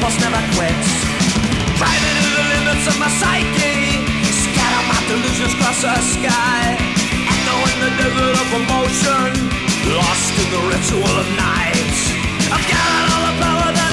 force never quits. Driving to the limits of my psyche, scatter my delusions across the sky. Echo in the desert of emotion, lost in the ritual of night. I've gathered all the power that